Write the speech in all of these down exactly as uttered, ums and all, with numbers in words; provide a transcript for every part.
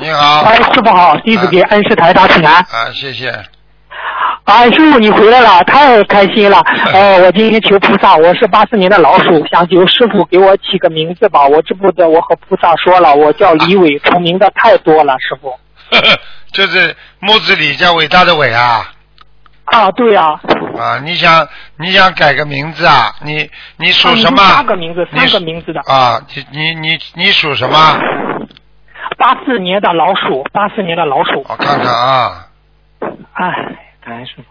你好。 哎，师傅好，弟子给恩师台打请安。 啊，谢谢。 哎，师傅你回来了，太开心了。呃，我今天求菩萨，我是八四年的老鼠，想求师傅给我起个名字吧。我知不得我和菩萨说了，我叫李伟，重名的太多了，师傅。 就是木子李叫伟大的伟啊。 啊，对呀、 啊。啊，你想你想改个名字啊？你你属什么？ 啊、三个名字，三个名字的。 啊，你你你你属什么？ 八四年的老鼠，八四年的老鼠。 我看看啊。 哎，感恩师傅。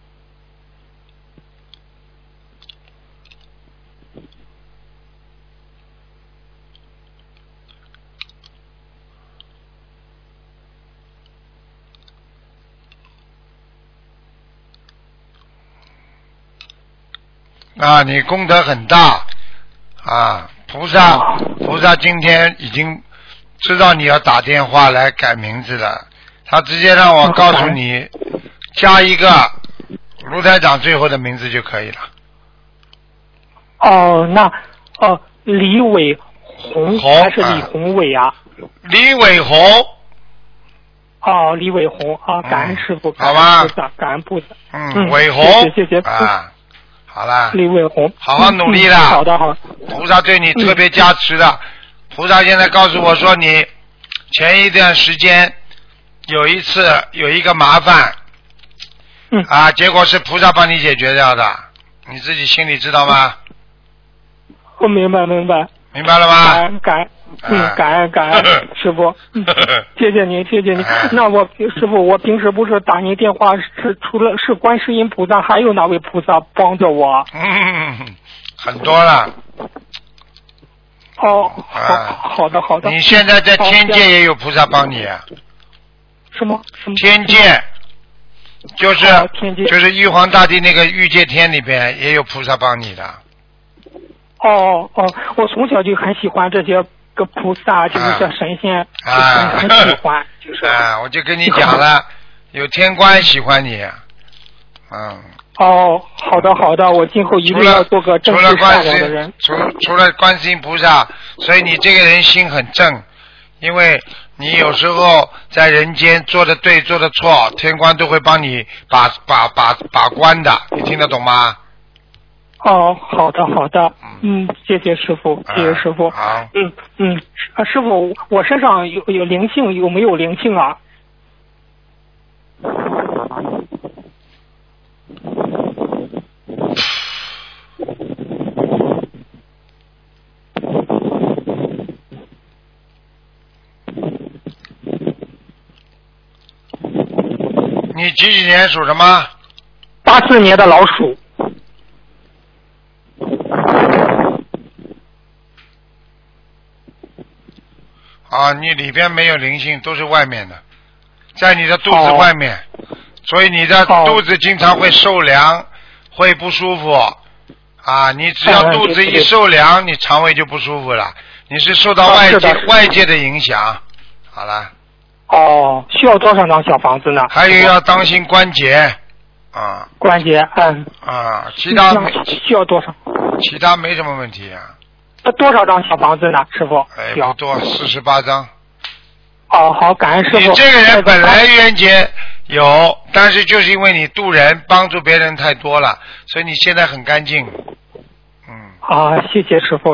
啊，你功德很大啊！菩萨，菩萨今天已经知道你要打电话来改名字了，他直接让我告诉你，加一个卢台长最后的名字就可以了。 哦，那哦，李伟红还是李宏伟啊？ 李伟红。 哦，李伟红啊，感恩师傅， 好吧， 菩萨，感恩菩萨。 嗯，伟红， 谢谢谢谢啊。好了， 李伟红， 好好努力啦、 嗯嗯！好的好。 菩萨对你特别加持的，嗯、菩萨现在告诉我说，你前一段时间有一次有一个麻烦， 嗯啊，结果是菩萨帮你解决掉的，你自己心里知道吗？ 我明白明白。 明白了吗？ 感恩感恩，嗯，感恩感恩师傅，嗯，谢谢您谢谢您。那我师傅，我平时不是打您电话，是除了是观世音菩萨，还有哪位菩萨帮着我？ 嗯，很多了。 哦，好，好的好的。 你现在在天界也有菩萨帮你啊？ 什么什么？ 天界，就是天界， 就是玉皇大帝那个御界天里边也有菩萨帮你的。 哦哦，我从小就很喜欢这些个菩萨，就是这神仙， 啊、 很很喜欢，就是。 啊，我就跟你讲了，有天官喜欢你，嗯。 哦，好的好的，我今后一定要做个正直善良的人。 除了除了观世音菩萨，所以你这个人心很正，因为你有时候在人间做的对做的错，天官都会帮你把把把把关的，你听得懂吗？ 哦，好的好的，嗯，谢谢师傅，谢谢师傅。 好， 嗯嗯，啊，师傅，我身上有有灵性，有没有灵性啊？ 你几几年属什么？ 八四年的老鼠。 啊，你里边没有灵性，都是外面的，在你的肚子外面，哦、所以你的肚子经常会受凉，会不舒服。啊，你只要肚子一受凉，你肠胃就不舒服了。你是受到外界、哦、外界的影响。好了。 哦，需要多少张小房子呢？ 还有要当心关节。啊。 关节，嗯。 啊，其他需要多少？ 其他没什么问题啊。 多少张小房子呢，师傅？ 哎，不多，四十八张。 哦，好，感恩师傅。 你这个人本来冤结有，但是就是因为你渡人、帮助别人太多了，所以你现在很干净。嗯。 啊，谢谢师傅。